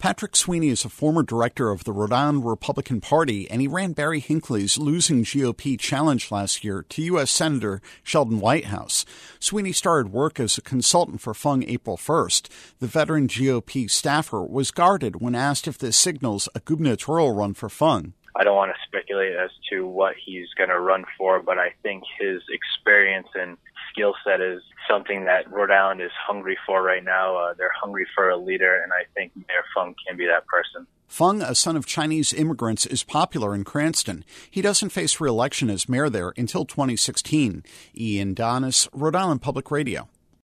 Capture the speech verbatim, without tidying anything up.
Patrick Sweeney is a former director of the Rhode Island Republican Party, and he ran Barry Hinckley's losing G O P challenge last year to U S Senator Sheldon Whitehouse. Sweeney started work as a consultant for Fung April first. The veteran G O P staffer was guarded when asked if this signals a gubernatorial run for Fung. I don't want to speculate as to what he's going to run for, but I think his experience and skill set is something that Rhode Island is hungry for right now. Uh, they're hungry for a leader, and I think Mayor Fung can be that person. Fung, a son of Chinese immigrants, is popular in Cranston. He doesn't face re-election as mayor there until twenty sixteen. Ian Donis, Rhode Island Public Radio.